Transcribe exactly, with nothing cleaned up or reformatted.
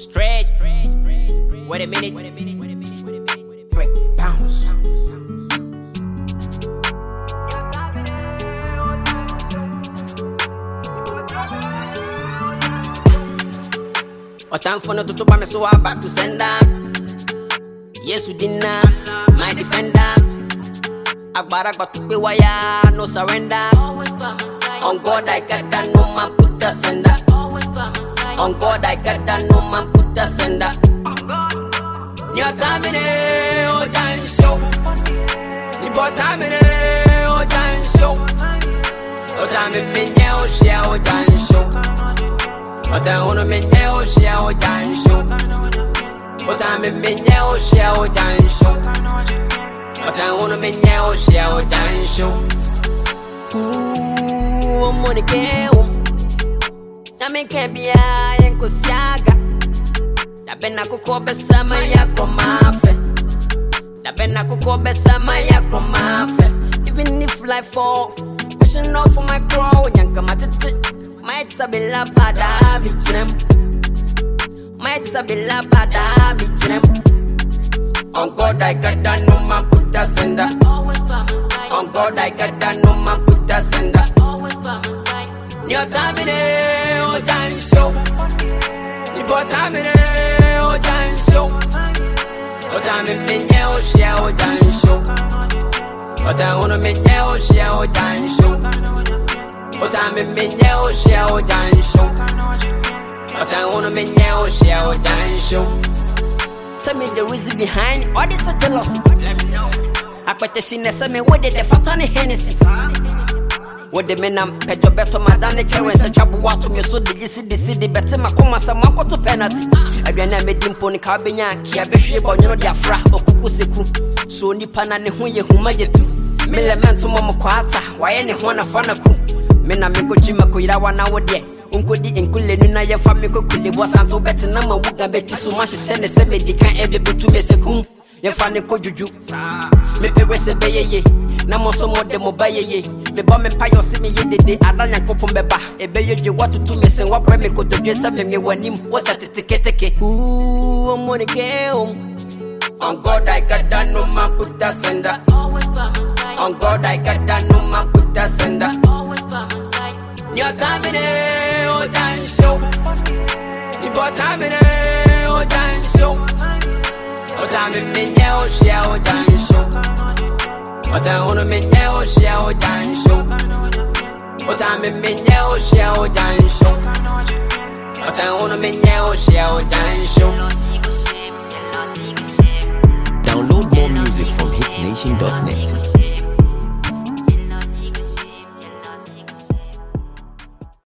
Stretch. Wait a minute. Wait a minute. Wait a minute. Wait a minute. Break bounce. O time for no to to me, so I'm back to send up. Yes, we did not. My defender. Agbara got to be wire, no surrender. On God I got that, no man put the sender. On God I got that, no man put the sender. Your time in it, oh time show. Your time in it, oh time show. Oh time in me, oh share, oh time show. Oh time on me, oh share, oh time show. Oh time in me, oh share, oh time show. Oh time on me, oh share, oh time show. Ooh, I'm on the game. I mean, can't be a yanko siaga. Da bena kuko besa maya komafe. Da bena kuko besa maya komafe. Even if life fall, I should know for my crow. Yanka matiti, might sabila bada mi trem. Might sabila bada mi trem. On God I got that, no man put the sender. On God I got that, no man put the sender. Your time in it, oh time show. Your time in it, oh time show. Oh time in me, oh share, oh time show. Oh time on me, oh share, oh time show. Oh time in me, oh share, oh time show. Oh time on me, oh share, oh time show. Tell me the reason behind all this so jealousy. Let me know. I quite a scene, tell me what did the Fatani Hennessy. What the men am petto better madame currents a trouble water me so did you see the city better my coma some uncle to penalty. I ran a made him pony cabina, Kia Bishop or you know their fra or Kukuseku. So Nipana and who you who majetu. Millaman Mama Quata, why any one of Fanaku. Men amigo Jima Kuira one hour day. Uncle di Inkule Nuna ya family cookly was Santo better number would have betty so much send a semi can't able to miss a coon. Your funny kojuju. Me perese beye. Namo so more demo baye. Me bomb empire see me ye de adanya kopom beba. Ebe you what to do missing what premi ko to dress up me when him was at ticket take. Ooh, I'm money game. On God I got that, no man put the sender. On God I got that, no man put the sender. Your time in it, oh time show. Your time in it, oh time show. Oh time in me, oh share, oh time show. Oh time on me, oh share, oh time show. Oh time in me, oh share, oh time show. Oh time on me, oh share, oh time show.